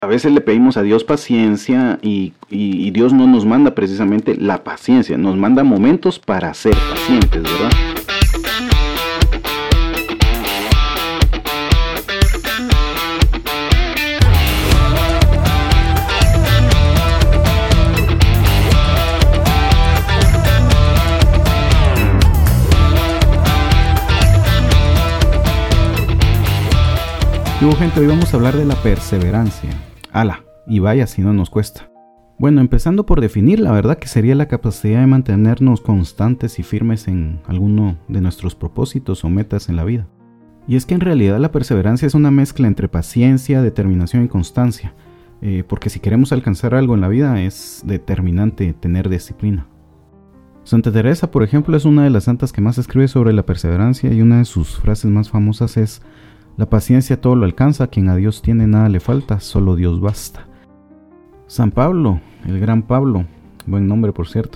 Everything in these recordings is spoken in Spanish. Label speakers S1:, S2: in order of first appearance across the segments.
S1: A veces le pedimos a Dios paciencia y Dios no nos manda precisamente la paciencia, nos manda momentos para ser pacientes, ¿verdad?
S2: Y gente, hoy vamos a hablar de la perseverancia. ¡Hala! Y vaya si no nos cuesta. Bueno, empezando por definir, la verdad que sería la capacidad de mantenernos constantes y firmes en alguno de nuestros propósitos o metas en la vida. Y es que en realidad la perseverancia es una mezcla entre paciencia, determinación y constancia. Porque si queremos alcanzar algo en la vida es determinante tener disciplina. Santa Teresa, por ejemplo, es una de las santas que más escribe sobre la perseverancia y una de sus frases más famosas es: la paciencia todo lo alcanza, quien a Dios tiene nada le falta, solo Dios basta. San Pablo, el gran Pablo, buen nombre por cierto,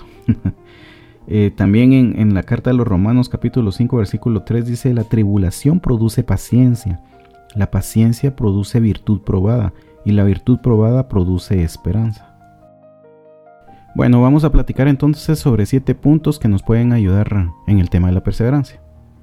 S2: también en la carta de los Romanos capítulo 5 versículo 3 dice: la tribulación produce paciencia, la paciencia produce virtud probada y la virtud probada produce esperanza. Bueno, vamos a platicar entonces sobre 7 puntos que nos pueden ayudar en el tema de la perseverancia.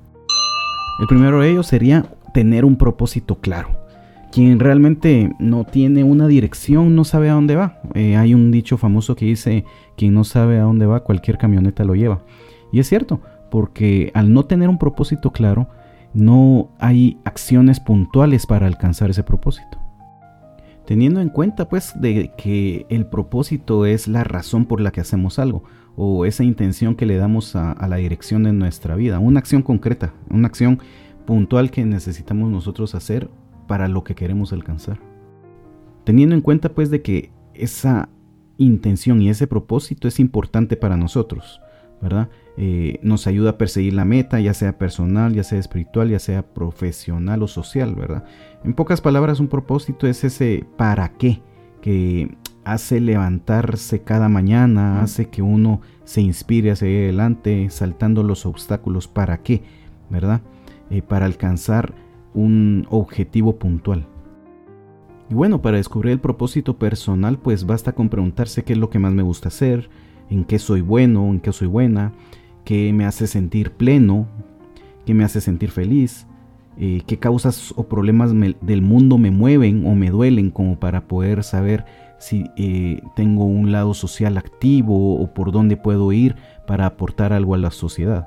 S2: El primero de ellos sería tener un propósito claro. Quien realmente no tiene una dirección no sabe a dónde va. Hay un dicho famoso que dice: quien no sabe a dónde va, cualquier camioneta lo lleva. Y es cierto, porque al no tener un propósito claro, no hay acciones puntuales para alcanzar ese propósito. Teniendo en cuenta pues de que el propósito es la razón por la que hacemos algo, o esa intención que le damos a la dirección de nuestra vida, una acción concreta, una acción puntual que necesitamos nosotros hacer para lo que queremos alcanzar. Teniendo en cuenta pues de que esa intención y ese propósito es importante para nosotros, ¿verdad? Nos ayuda a perseguir la meta, ya sea personal, ya sea espiritual, ya sea profesional o social, ¿verdad? En pocas palabras, un propósito es ese para qué que hace levantarse cada mañana, hace que uno se inspire a seguir adelante, saltando los obstáculos. ¿Para qué? ¿Verdad? Para alcanzar un objetivo puntual. Y bueno, para descubrir el propósito personal, pues basta con preguntarse qué es lo que más me gusta hacer, en qué soy bueno, en qué soy buena, qué me hace sentir pleno, qué me hace sentir feliz, qué causas o problemas del mundo me mueven o me duelen, como para poder saber si tengo un lado social activo o por dónde puedo ir para aportar algo a la sociedad.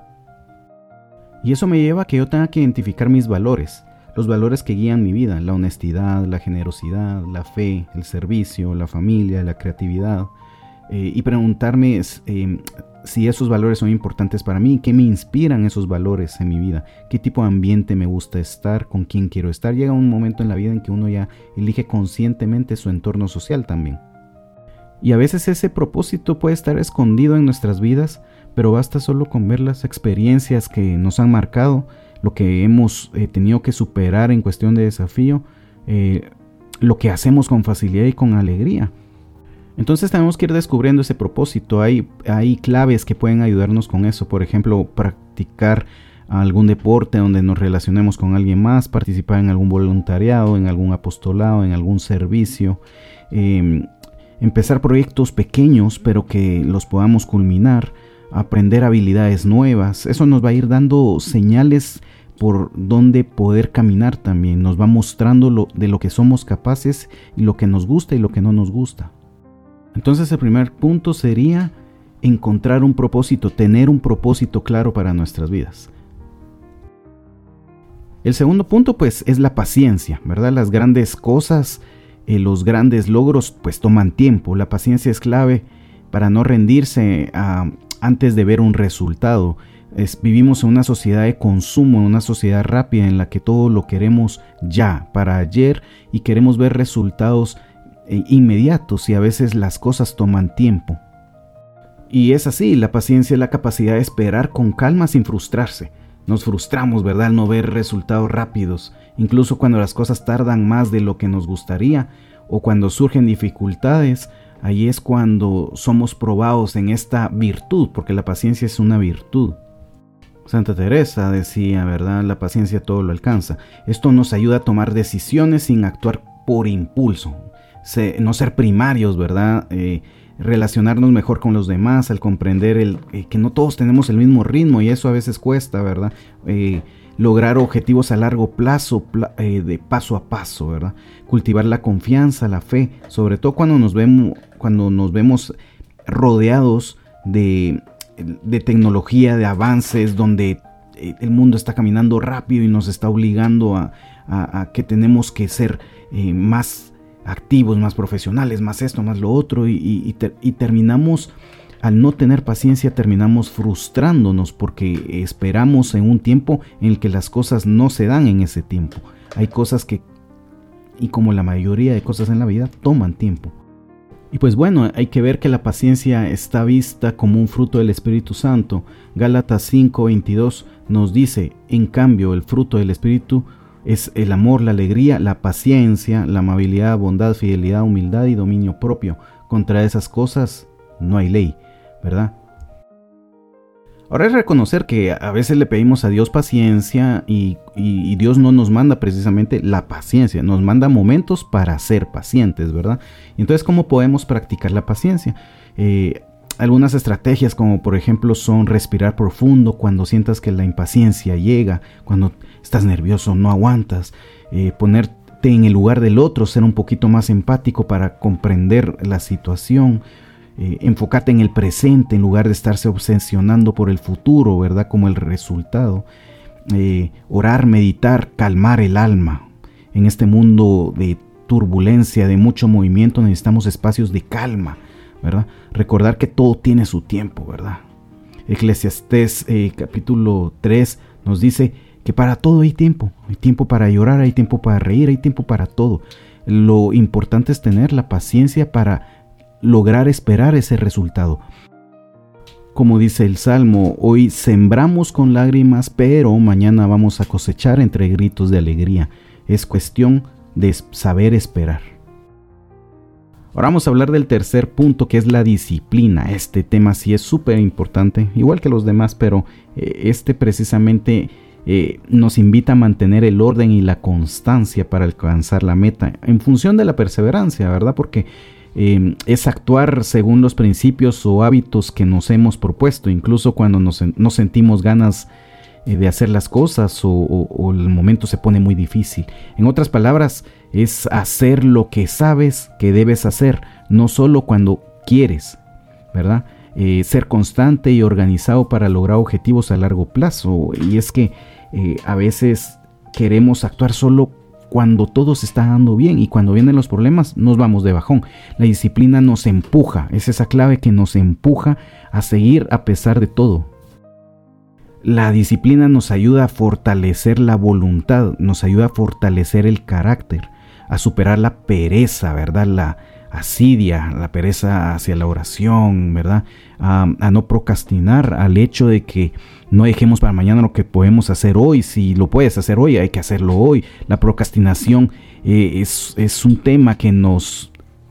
S2: Y eso me lleva a que yo tenga que identificar mis valores, los valores que guían mi vida: la honestidad, la generosidad, la fe, el servicio, la familia, la creatividad, y preguntarme si esos valores son importantes para mí, qué me inspiran esos valores en mi vida, qué tipo de ambiente me gusta estar, con quién quiero estar. Llega un momento en la vida en que uno ya elige conscientemente su entorno social también. Y a veces ese propósito puede estar escondido en nuestras vidas, pero basta solo con ver las experiencias que nos han marcado, lo que hemos tenido que superar en cuestión de desafío, lo que hacemos con facilidad y con alegría. Entonces tenemos que ir descubriendo ese propósito. Hay claves que pueden ayudarnos con eso. Por ejemplo, practicar algún deporte donde nos relacionemos con alguien más, participar en algún voluntariado, en algún apostolado, en algún servicio, empezar proyectos pequeños pero que los podamos culminar, aprender habilidades nuevas. Eso nos va a ir dando señales por donde poder caminar también. Nos va mostrando de lo que somos capaces y lo que nos gusta y lo que no nos gusta. Entonces el primer punto sería encontrar un propósito, tener un propósito claro para nuestras vidas. El segundo punto pues es la paciencia, ¿verdad? Las grandes cosas, los grandes logros pues toman tiempo. La paciencia es clave para no rendirse antes de ver un resultado. Vivimos en una sociedad de consumo, en una sociedad rápida en la que todo lo queremos ya, para ayer, y queremos ver resultados inmediatos, y a veces las cosas toman tiempo. Y es así, la paciencia es la capacidad de esperar con calma sin frustrarse. Nos frustramos, ¿verdad?, al no ver resultados rápidos, incluso cuando las cosas tardan más de lo que nos gustaría o cuando surgen dificultades. Ahí es cuando somos probados en esta virtud, porque la paciencia es una virtud. Santa Teresa decía, ¿verdad?, la paciencia todo lo alcanza. Esto nos ayuda a tomar decisiones sin actuar por impulso, no ser primarios, ¿verdad? Relacionarnos mejor con los demás, al comprender que no todos tenemos el mismo ritmo y eso a veces cuesta, ¿verdad? Lograr objetivos a largo plazo, de paso a paso, ¿verdad? Cultivar la confianza, la fe, sobre todo cuando nos vemos rodeados de tecnología, de avances, donde el mundo está caminando rápido y nos está obligando a que tenemos que ser más activos, más profesionales, más esto, más lo otro, y terminamos, al no tener paciencia, terminamos frustrándonos porque esperamos en un tiempo en el que las cosas no se dan en ese tiempo. Hay cosas que, y como la mayoría de cosas en la vida, toman tiempo. Y pues bueno, hay que ver que la paciencia está vista como un fruto del Espíritu Santo. Gálatas 5:22 nos dice: en cambio, el fruto del Espíritu es el amor, la alegría, la paciencia, la amabilidad, bondad, fidelidad, humildad y dominio propio. Contra esas cosas no hay ley, ¿verdad? Ahora es reconocer que a veces le pedimos a Dios paciencia y Dios no nos manda precisamente la paciencia, nos manda momentos para ser pacientes, ¿verdad? Entonces, ¿cómo podemos practicar la paciencia? Algunas estrategias, como por ejemplo son respirar profundo cuando sientas que la impaciencia llega, cuando estás nervioso, no aguantas, ponerte en el lugar del otro, ser un poquito más empático para comprender la situación. Enfócate en el presente en lugar de estarse obsesionando por el futuro, ¿verdad? Como el resultado. Orar, meditar, calmar el alma. En este mundo de turbulencia, de mucho movimiento, necesitamos espacios de calma, ¿verdad? Recordar que todo tiene su tiempo, ¿verdad? Eclesiastés capítulo 3 nos dice que para todo hay tiempo. Hay tiempo para llorar, hay tiempo para reír, hay tiempo para todo. Lo importante es tener la paciencia para lograr esperar ese resultado. Como dice el Salmo, hoy sembramos con lágrimas, pero mañana vamos a cosechar entre gritos de alegría. Es cuestión de saber esperar. Ahora vamos a hablar del tercer punto, que es la disciplina. Este tema sí es súper importante, igual que los demás, pero este precisamente nos invita a mantener el orden y la constancia para alcanzar la meta, en función de la perseverancia, ¿verdad? Porque es actuar según los principios o hábitos que nos hemos propuesto, incluso cuando no sentimos ganas de hacer las cosas o el momento se pone muy difícil. En otras palabras, es hacer lo que sabes que debes hacer, no solo cuando quieres, ¿verdad? Ser constante y organizado para lograr objetivos a largo plazo. Y es que a veces queremos actuar solo cuando todo se está dando bien, y cuando vienen los problemas nos vamos de bajón. La disciplina nos empuja, es esa clave que nos empuja a seguir a pesar de todo. La disciplina nos ayuda a fortalecer la voluntad, nos ayuda a fortalecer el carácter, a superar la pereza, ¿verdad? La asidia, la pereza hacia la oración, ¿verdad? A no procrastinar, al hecho de que no dejemos para mañana lo que podemos hacer hoy. Si lo puedes hacer hoy, hay que hacerlo hoy. La procrastinación es un tema que nos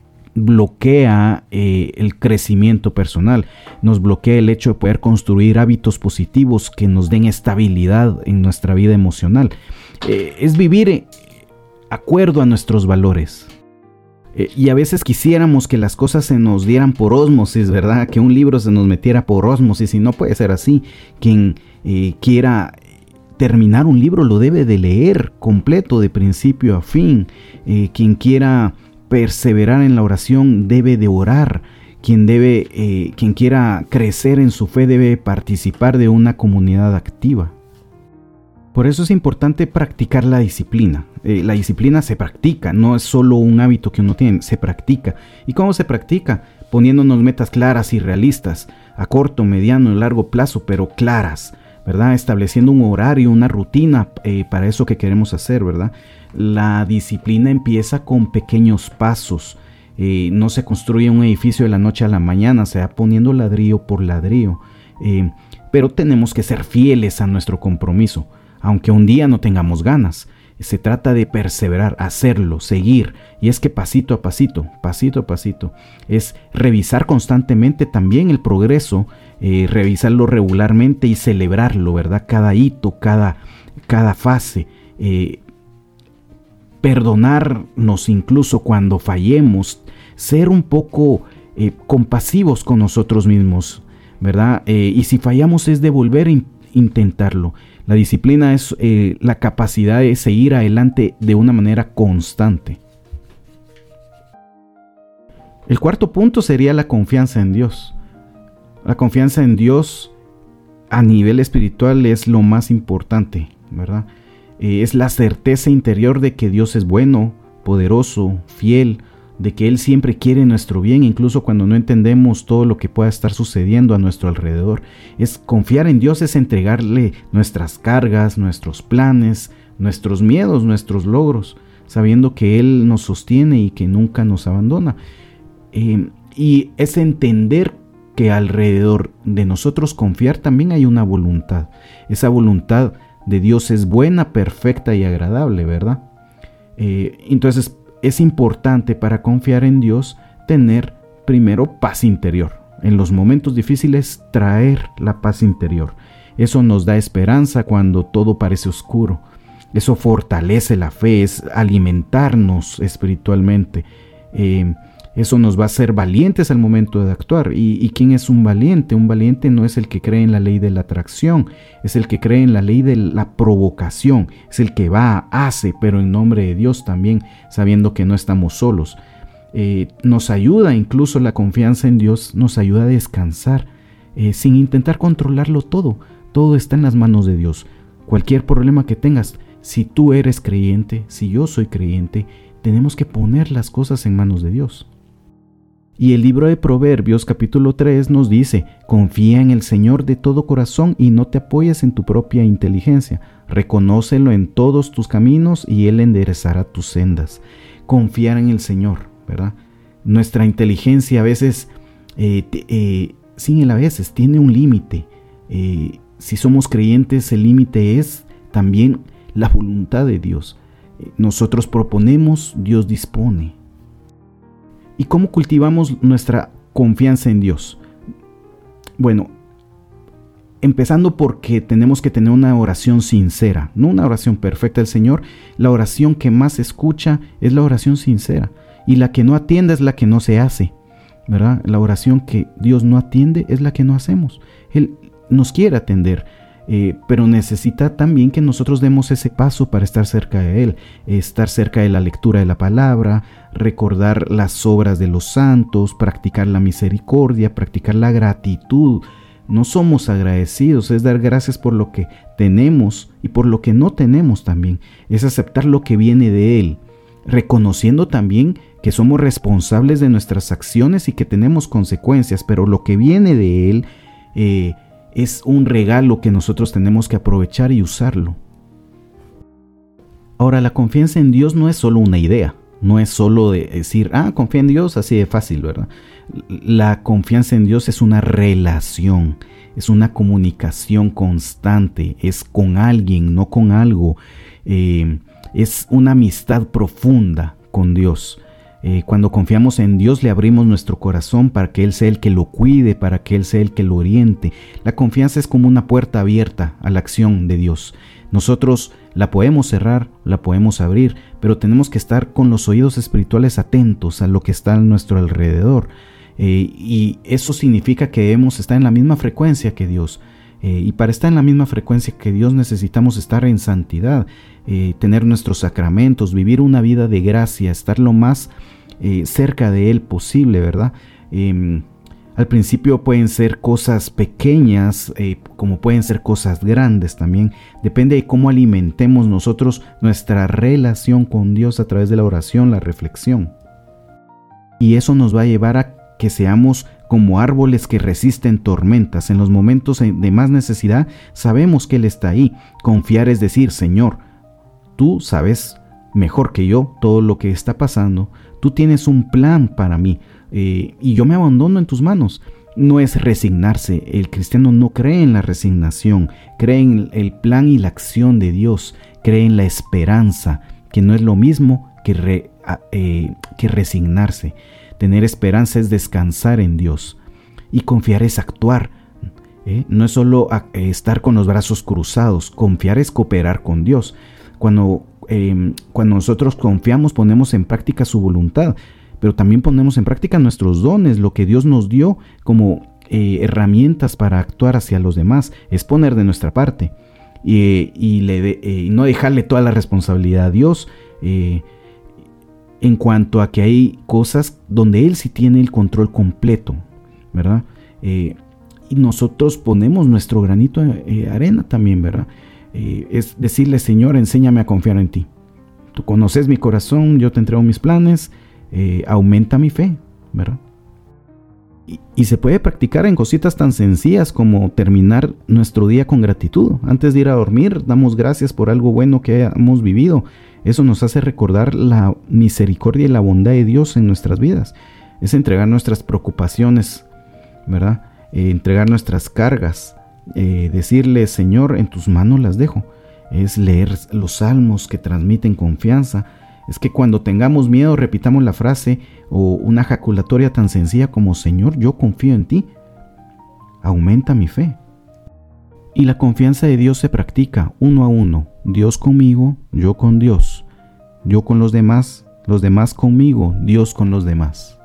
S2: bloquea el crecimiento personal, nos bloquea el hecho de poder construir hábitos positivos que nos den estabilidad en nuestra vida emocional. Es vivir acuerdo a nuestros valores. Y a veces quisiéramos que las cosas se nos dieran por ósmosis, ¿verdad? Que un libro se nos metiera por ósmosis, y no puede ser así. Quien quiera terminar un libro lo debe de leer completo, de principio a fin. Quien quiera perseverar en la oración debe de orar. Quien quiera crecer en su fe debe participar de una comunidad activa. Por eso es importante practicar la disciplina. La disciplina se practica, no es solo un hábito que uno tiene, se practica. ¿Y cómo se practica? Poniéndonos metas claras y realistas, a corto, mediano y largo plazo, pero claras, ¿verdad? Estableciendo un horario, una rutina para eso que queremos hacer, ¿verdad? La disciplina empieza con pequeños pasos. No se construye un edificio de la noche a la mañana, se va poniendo ladrillo por ladrillo. Pero tenemos que ser fieles a nuestro compromiso, aunque un día no tengamos ganas. Se trata de perseverar, hacerlo, seguir. Y es que pasito a pasito, es revisar constantemente también el progreso, revisarlo regularmente y celebrarlo, ¿verdad? Cada hito, cada fase. perdonarnos incluso cuando fallemos, ser un poco compasivos con nosotros mismos, ¿verdad? Y si fallamos es de volver a intentarlo. La disciplina es la capacidad de seguir adelante de una manera constante. El cuarto punto sería la confianza en Dios. La confianza en Dios a nivel espiritual es lo más importante, ¿verdad? Es la certeza interior de que Dios es bueno, poderoso, fiel, de que Él siempre quiere nuestro bien, incluso cuando no entendemos todo lo que pueda estar sucediendo a nuestro alrededor. Es confiar en Dios, es entregarle nuestras cargas, nuestros planes, nuestros miedos, nuestros logros, sabiendo que Él nos sostiene y que nunca nos abandona. Y es entender que alrededor de nosotros confiar también hay una voluntad. Esa voluntad de Dios es buena, perfecta y agradable, ¿verdad? Entonces es importante para confiar en Dios tener primero paz interior. En los momentos difíciles traer la paz interior. Eso nos da esperanza cuando todo parece oscuro. Eso fortalece la fe, es alimentarnos espiritualmente. Eso nos va a hacer valientes al momento de actuar. ¿Y quién es un valiente? Un valiente no es el que cree en la ley de la atracción, es el que cree en la ley de la provocación, es el que va, hace, pero en nombre de Dios también, sabiendo que no estamos solos. Nos ayuda, incluso la confianza en Dios, nos ayuda a descansar, sin intentar controlarlo todo. Todo está en las manos de Dios. Cualquier problema que tengas, si tú eres creyente, si yo soy creyente, tenemos que poner las cosas en manos de Dios. Y el libro de Proverbios capítulo 3 nos dice: confía en el Señor de todo corazón y no te apoyes en tu propia inteligencia. Reconócelo en todos tus caminos y Él enderezará tus sendas. Confiar en el Señor, ¿verdad? Nuestra inteligencia a veces, tiene un límite. Si somos creyentes, el límite es también la voluntad de Dios. Nosotros proponemos, Dios dispone. ¿Y cómo cultivamos nuestra confianza en Dios? Bueno, empezando porque tenemos que tener una oración sincera, no una oración perfecta del Señor. La oración que más escucha es la oración sincera, y la que no atiende es la que no se hace, ¿verdad? La oración que Dios no atiende es la que no hacemos. Él nos quiere atender, pero necesita también que nosotros demos ese paso para estar cerca de Él, estar cerca de la lectura de la palabra, recordar las obras de los santos, practicar la misericordia, practicar la gratitud. No somos agradecidos, es dar gracias por lo que tenemos y por lo que no tenemos también. Es aceptar lo que viene de Él, reconociendo también que somos responsables de nuestras acciones y que tenemos consecuencias, pero lo que viene de Él es un regalo que nosotros tenemos que aprovechar y usarlo. Ahora, la confianza en Dios no es solo una idea, no es solo de decir, confía en Dios, así de fácil, ¿verdad? La confianza en Dios es una relación, es una comunicación constante, es con alguien, no con algo, es una amistad profunda con Dios. Cuando confiamos en Dios, le abrimos nuestro corazón para que Él sea el que lo cuide, para que Él sea el que lo oriente. La confianza es como una puerta abierta a la acción de Dios. Nosotros la podemos cerrar, la podemos abrir, pero tenemos que estar con los oídos espirituales atentos a lo que está a nuestro alrededor. Y eso significa que debemos estar en la misma frecuencia que Dios. Y para estar en la misma frecuencia que Dios necesitamos estar en santidad, tener nuestros sacramentos, vivir una vida de gracia, estar lo más cerca de Él posible, ¿verdad? Al principio pueden ser cosas pequeñas, como pueden ser cosas grandes también. Depende de cómo alimentemos nosotros nuestra relación con Dios a través de la oración, la reflexión. Y eso nos va a llevar a que seamos como árboles que resisten tormentas. En los momentos de más necesidad sabemos que Él está ahí. Confiar es decir: Señor, tú sabes mejor que yo todo lo que está pasando. Tú tienes un plan para mí, y yo me abandono en tus manos. No es resignarse. El cristiano no cree en la resignación, cree en el plan y la acción de Dios, cree en la esperanza, que no es lo mismo que resignarse. Tener esperanza es descansar en Dios, y confiar es actuar. No es solo estar con los brazos cruzados. Confiar es cooperar con Dios. Cuando Cuando nosotros confiamos, ponemos en práctica su voluntad, pero también ponemos en práctica nuestros dones, lo que Dios nos dio como herramientas para actuar hacia los demás, es poner de nuestra parte y no dejarle toda la responsabilidad a Dios, en cuanto a que hay cosas donde Él sí tiene el control completo, ¿verdad? Y nosotros ponemos nuestro granito de arena también, ¿verdad? Es decirle, Señor, enséñame a confiar en ti. Tú conoces mi corazón, yo te entrego mis planes, aumenta mi fe, ¿verdad? Y se puede practicar en cositas tan sencillas como terminar nuestro día con gratitud. Antes de ir a dormir, damos gracias por algo bueno que hemos vivido. Eso nos hace recordar la misericordia y la bondad de Dios en nuestras vidas. Es entregar nuestras preocupaciones, ¿verdad? Entregar nuestras cargas. Decirle, Señor, en tus manos las dejo. Es leer los salmos que transmiten confianza. Es que cuando tengamos miedo repitamos la frase o una ejaculatoria tan sencilla como, Señor, yo confío en ti. Aumenta mi fe. Y la confianza de Dios se practica uno a uno. Dios conmigo, yo con Dios. Yo con los demás conmigo, Dios con los demás.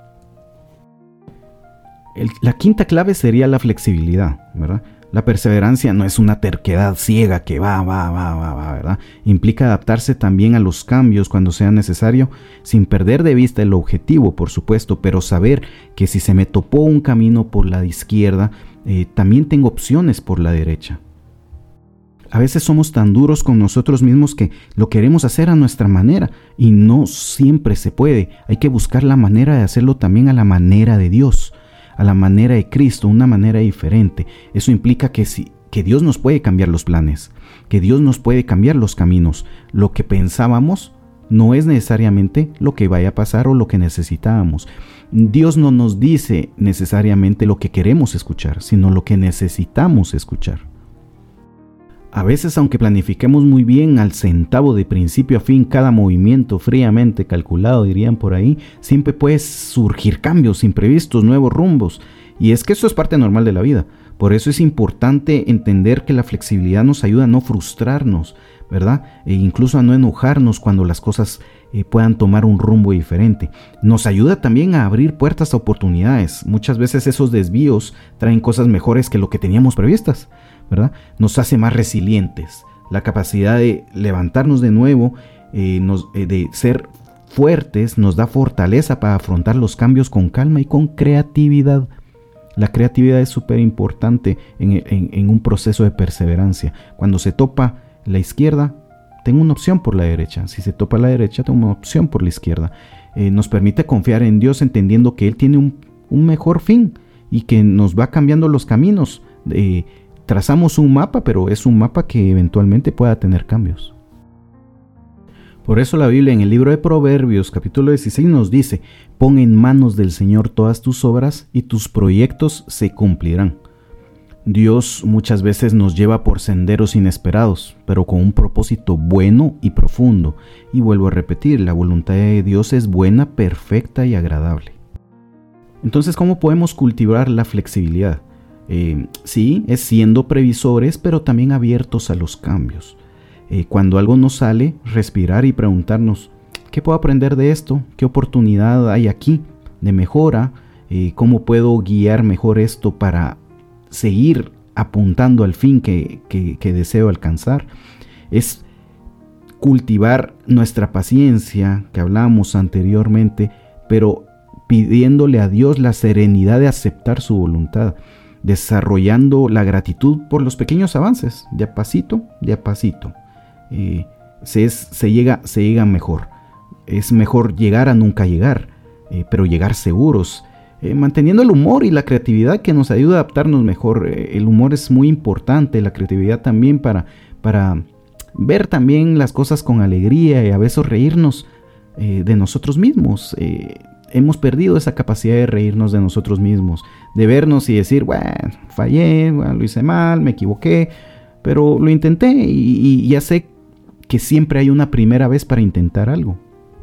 S2: La quinta clave sería la flexibilidad, ¿verdad? La perseverancia no es una terquedad ciega que va, ¿verdad? Implica adaptarse también a los cambios cuando sea necesario, sin perder de vista el objetivo, por supuesto, pero saber que si se me topó un camino por la izquierda, también tengo opciones por la derecha. A veces somos tan duros con nosotros mismos que lo queremos hacer a nuestra manera y no siempre se puede. Hay que buscar la manera de hacerlo también a la manera de Dios, a la manera de Cristo, una manera diferente. Eso implica que Dios nos puede cambiar los planes, que Dios nos puede cambiar los caminos. Lo que pensábamos no es necesariamente lo que vaya a pasar o lo que necesitábamos. Dios no nos dice necesariamente lo que queremos escuchar, sino lo que necesitamos escuchar. A veces, aunque planifiquemos muy bien al centavo de principio a fin cada movimiento fríamente calculado, dirían por ahí, siempre puede surgir cambios imprevistos, nuevos rumbos. Y es que eso es parte normal de la vida. Por eso es importante entender que la flexibilidad nos ayuda a no frustrarnos, ¿verdad? E incluso a no enojarnos cuando las cosas puedan tomar un rumbo diferente. Nos ayuda también a abrir puertas a oportunidades. Muchas veces esos desvíos traen cosas mejores que lo que teníamos previstas, ¿verdad? Nos hace más resilientes. La capacidad de levantarnos de nuevo, de ser fuertes, nos da fortaleza para afrontar los cambios con calma y con creatividad. La creatividad es súper importante en un proceso de perseverancia. Cuando se topa la izquierda, tengo una opción por la derecha. Si se topa la derecha, tengo una opción por la izquierda. Nos permite confiar en Dios entendiendo que Él tiene un mejor fin y que nos va cambiando los caminos. Trazamos un mapa, pero es un mapa que eventualmente pueda tener cambios. Por eso la Biblia en el libro de Proverbios, capítulo 16, nos dice: pon en manos del Señor todas tus obras y tus proyectos se cumplirán. Dios muchas veces nos lleva por senderos inesperados, pero con un propósito bueno y profundo. Y vuelvo a repetir, la voluntad de Dios es buena, perfecta y agradable. Entonces, ¿cómo podemos cultivar la flexibilidad? Sí, es siendo previsores, pero también abiertos a los cambios. Cuando algo nos sale, respirar y preguntarnos, ¿qué puedo aprender de esto? ¿Qué oportunidad hay aquí de mejora? ¿Cómo puedo guiar mejor esto para seguir apuntando al fin que deseo alcanzar? Es cultivar nuestra paciencia, que hablábamos anteriormente, pero pidiéndole a Dios la serenidad de aceptar su voluntad, desarrollando la gratitud por los pequeños avances, de a pasito, se llega mejor. Es mejor llegar a nunca llegar, pero llegar seguros, manteniendo el humor y la creatividad que nos ayuda a adaptarnos mejor. El humor es muy importante, la creatividad también para ver también las cosas con alegría y a veces reírnos de nosotros mismos. Hemos perdido esa capacidad de reírnos de nosotros mismos, de vernos y decir, bueno, fallé, bueno, lo hice mal, me equivoqué, pero lo intenté y ya sé que siempre hay una primera vez para intentar algo.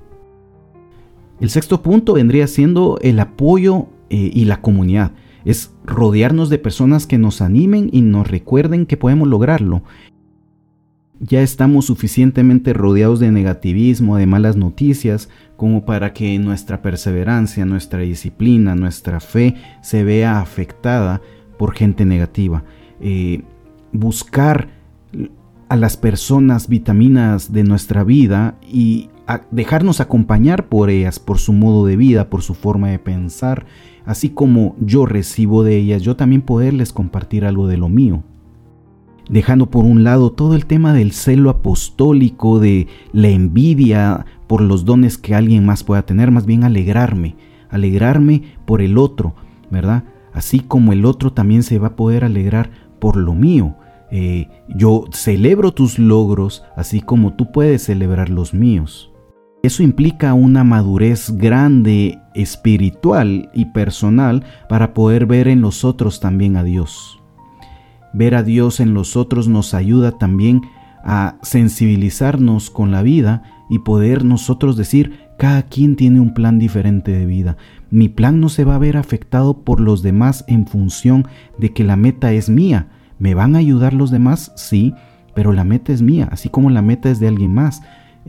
S2: El sexto punto vendría siendo el apoyo y la comunidad. Es rodearnos de personas que nos animen y nos recuerden que podemos lograrlo. Ya estamos suficientemente rodeados de negativismo, de malas noticias, como para que nuestra perseverancia, nuestra disciplina, nuestra fe se vea afectada por gente negativa. Buscar a las personas vitaminas de nuestra vida y dejarnos acompañar por ellas, por su modo de vida, por su forma de pensar, así como yo recibo de ellas, yo también poderles compartir algo de lo mío. Dejando por un lado todo el tema del celo apostólico, de la envidia por los dones que alguien más pueda tener, más bien alegrarme por el otro, ¿verdad? Así como el otro también se va a poder alegrar por lo mío. Yo celebro tus logros, así como tú puedes celebrar los míos. Eso implica una madurez grande, espiritual y personal, para poder ver en los otros también a Dios. Ver a Dios en los otros nos ayuda también a sensibilizarnos con la vida y poder nosotros decir, cada quien tiene un plan diferente de vida. Mi plan no se va a ver afectado por los demás en función de que la meta es mía. ¿Me van a ayudar los demás? Sí, pero la meta es mía, así como la meta es de alguien más.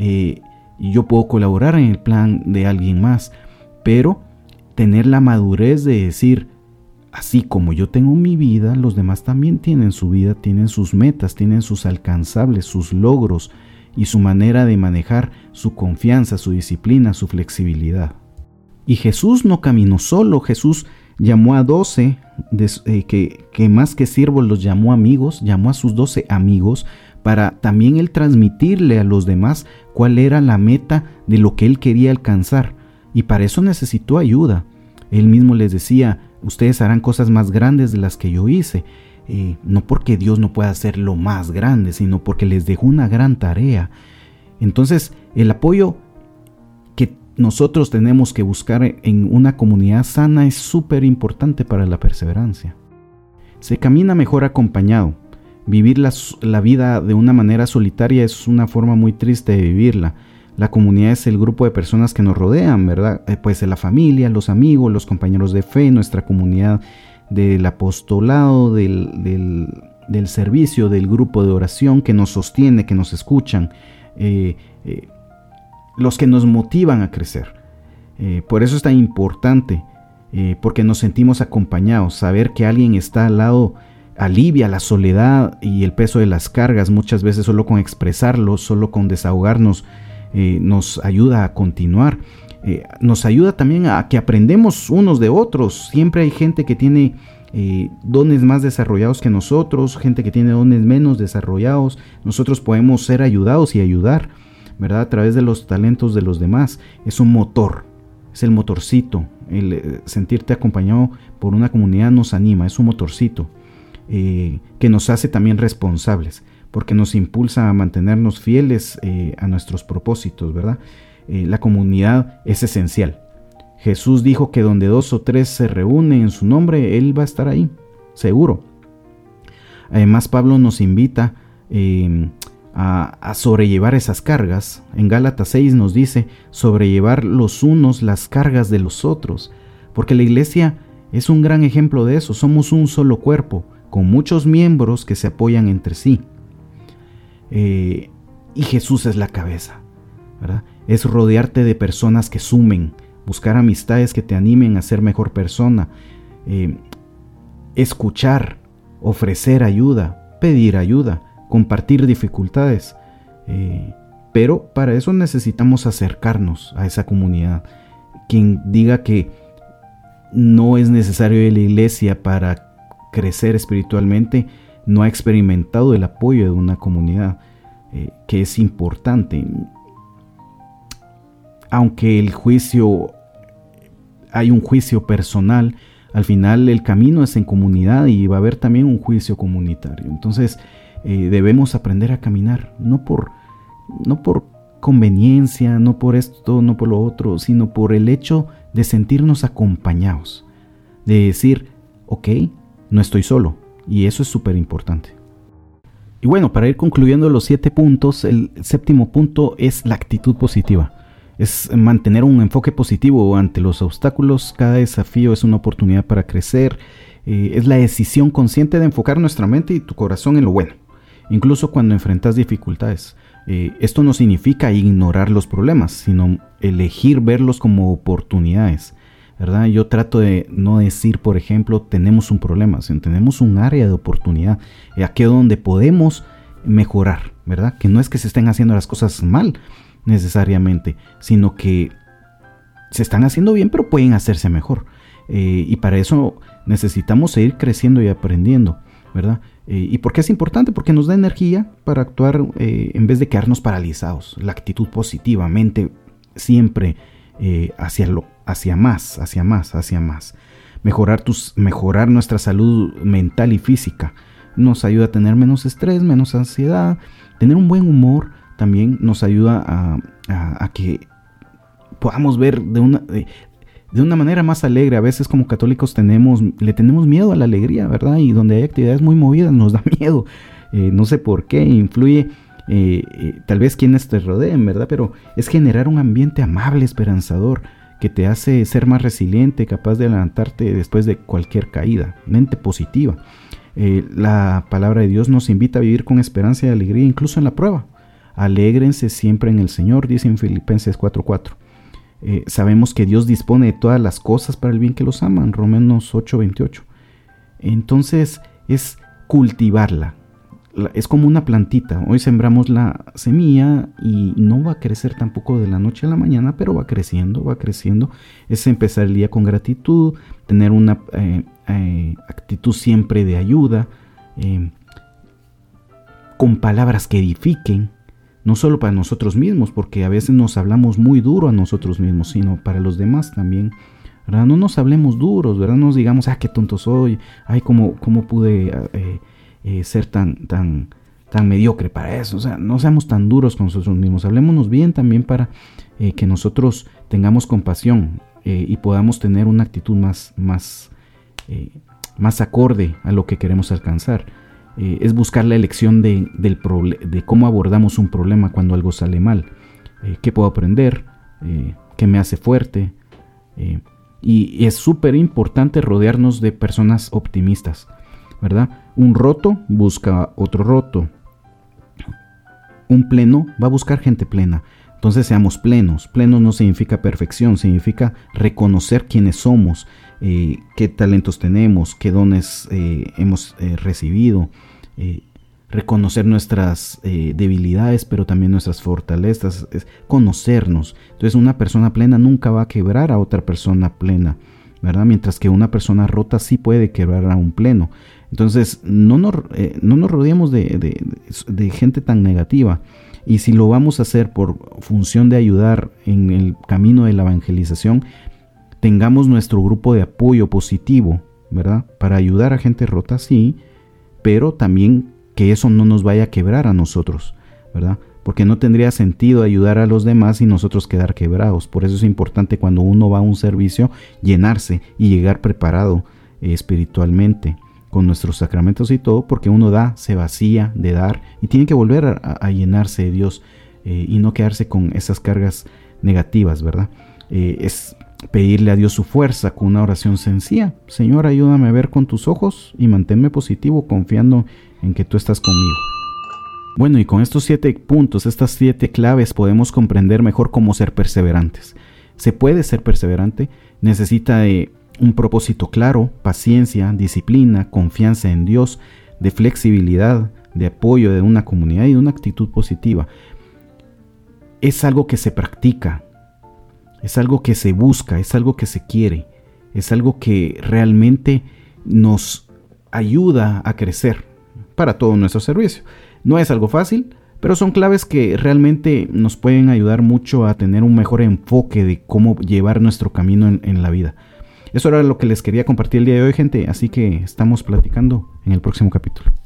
S2: Yo puedo colaborar en el plan de alguien más, pero tener la madurez de decir, así como yo tengo mi vida, los demás también tienen su vida, tienen sus metas, tienen sus alcanzables, sus logros y su manera de manejar su confianza, su disciplina, su flexibilidad. Y Jesús no caminó solo. Jesús llamó a 12, que más que siervos los llamó amigos, llamó a sus 12 amigos para también él transmitirle a los demás cuál era la meta de lo que él quería alcanzar. Y para eso necesitó ayuda. Él mismo les decía, ustedes harán cosas más grandes de las que yo hice. No porque Dios no pueda hacer lo más grande, sino porque les dejó una gran tarea. Entonces, el apoyo que nosotros tenemos que buscar en una comunidad sana es súper importante para la perseverancia. Se camina mejor acompañado. Vivir la vida de una manera solitaria es una forma muy triste de vivirla. La comunidad es el grupo de personas que nos rodean, ¿verdad? Puede ser la familia, los amigos, los compañeros de fe, nuestra comunidad del apostolado, del servicio, del grupo de oración que nos sostiene, que nos escuchan, los que nos motivan a crecer. Por eso es tan importante, porque nos sentimos acompañados. Saber que alguien está al lado alivia la soledad y el peso de las cargas. Muchas veces solo con expresarlo, solo con desahogarnos, nos ayuda a continuar. Nos ayuda también a que aprendemos unos de otros. Siempre hay gente que tiene dones más desarrollados que nosotros, gente que tiene dones menos desarrollados. Nosotros podemos ser ayudados y ayudar, ¿verdad? A través de los talentos de los demás. Es un motor, es el motorcito. El sentirte acompañado por una comunidad nos anima, es un motorcito que nos hace también responsables, porque nos impulsa a mantenernos fieles a nuestros propósitos, ¿verdad? La comunidad es esencial. Jesús dijo que donde 2 o 3 se reúnen en su nombre, Él va a estar ahí, seguro. Además, Pablo nos invita a sobrellevar esas cargas. En Gálatas 6 nos dice sobrellevar los unos las cargas de los otros, porque la iglesia es un gran ejemplo de eso. Somos un solo cuerpo, con muchos miembros que se apoyan entre sí. Y Jesús es la cabeza, ¿verdad? Es rodearte de personas que sumen, buscar amistades que te animen a ser mejor persona, escuchar, ofrecer ayuda, pedir ayuda, compartir dificultades. Pero para eso necesitamos acercarnos a esa comunidad. Quien diga que no es necesario ir a la iglesia para crecer espiritualmente, no ha experimentado el apoyo de una comunidad, que es importante. Aunque hay un juicio personal, al final el camino es en comunidad y va a haber también un juicio comunitario. Entonces debemos aprender a caminar, no por conveniencia, no por esto, no por lo otro, sino por el hecho de sentirnos acompañados, de decir, ok, no estoy solo, y eso es súper importante. Y bueno, para ir concluyendo los 7 puntos, el 7º punto es la actitud positiva. Es mantener un enfoque positivo ante los obstáculos. Cada desafío es una oportunidad para crecer. Es la decisión consciente de enfocar nuestra mente y tu corazón en lo bueno, incluso cuando enfrentas dificultades. Esto no significa ignorar los problemas, sino elegir verlos como oportunidades, ¿verdad? Yo trato de no decir, por ejemplo, tenemos un problema, sino tenemos un área de oportunidad, aquí donde podemos mejorar, ¿verdad? Que no es que se estén haciendo las cosas mal necesariamente, sino que se están haciendo bien, pero pueden hacerse mejor. Y para eso necesitamos seguir creciendo y aprendiendo, ¿verdad? ¿Y por qué es importante? Porque nos da energía para actuar en vez de quedarnos paralizados. La actitud positivamente siempre hacia más. Mejorar nuestra salud mental y física nos ayuda a tener menos estrés, menos ansiedad. Tener un buen humor también nos ayuda a que podamos ver de una manera más alegre. A veces como católicos le tenemos miedo a la alegría, ¿verdad? Y donde hay actividades muy movidas nos da miedo. No sé por qué, influye tal vez quienes te rodeen, ¿verdad? Pero es generar un ambiente amable, esperanzador, que te hace ser más resiliente, capaz de levantarte después de cualquier caída. Mente positiva. La palabra de Dios nos invita a vivir con esperanza y alegría, incluso en la prueba. Alégrense siempre en el Señor, dice en Filipenses 4:4. Sabemos que Dios dispone de todas las cosas para el bien que los aman, Romanos 8:28. Entonces es cultivarla. Es como una plantita. Hoy sembramos la semilla y no va a crecer tampoco de la noche a la mañana, pero va creciendo. Es empezar el día con gratitud, tener una actitud siempre de ayuda, con palabras que edifiquen. No solo para nosotros mismos, porque a veces nos hablamos muy duro a nosotros mismos, sino para los demás también, ¿verdad? No nos hablemos duros, ¿verdad? No nos digamos, qué tonto soy, cómo pude ser tan mediocre para eso. O sea, no seamos tan duros con nosotros mismos. Hablémonos bien también para que nosotros tengamos compasión y podamos tener una actitud más acorde a lo que queremos alcanzar. Es buscar la elección de cómo abordamos un problema cuando algo sale mal. ¿Qué puedo aprender? ¿Qué me hace fuerte? Y es súper importante rodearnos de personas optimistas, ¿verdad? Un roto busca otro roto. Un pleno va a buscar gente plena. Entonces seamos plenos. Plenos no significa perfección, significa reconocer quiénes somos, qué talentos tenemos, qué dones hemos recibido, reconocer nuestras debilidades, pero también nuestras fortalezas, conocernos. Entonces una persona plena nunca va a quebrar a otra persona plena, ¿verdad? Mientras que una persona rota sí puede quebrar a un pleno. Entonces no nos rodeemos de gente tan negativa. Y si lo vamos a hacer por función de ayudar en el camino de la evangelización, tengamos nuestro grupo de apoyo positivo, ¿verdad? Para ayudar a gente rota, sí, pero también que eso no nos vaya a quebrar a nosotros, ¿verdad? Porque no tendría sentido ayudar a los demás y nosotros quedar quebrados. Por eso es importante cuando uno va a un servicio llenarse y llegar preparado espiritualmente con nuestros sacramentos y todo, porque uno se vacía de dar y tiene que volver a llenarse de Dios y no quedarse con esas cargas negativas, ¿verdad? Es pedirle a Dios su fuerza con una oración sencilla. Señor, ayúdame a ver con tus ojos y manténme positivo confiando en que tú estás conmigo. Bueno, y con estos 7 puntos, estas 7 claves, podemos comprender mejor cómo ser perseverantes. Se puede ser perseverante, necesita un propósito claro, paciencia, disciplina, confianza en Dios, de flexibilidad, de apoyo de una comunidad y de una actitud positiva. Es algo que se practica, es algo que se busca, es algo que se quiere, es algo que realmente nos ayuda a crecer para todo nuestro servicio. No es algo fácil, pero son claves que realmente nos pueden ayudar mucho a tener un mejor enfoque de cómo llevar nuestro camino en la vida. Eso era lo que les quería compartir el día de hoy, gente, así que estamos platicando en el próximo capítulo.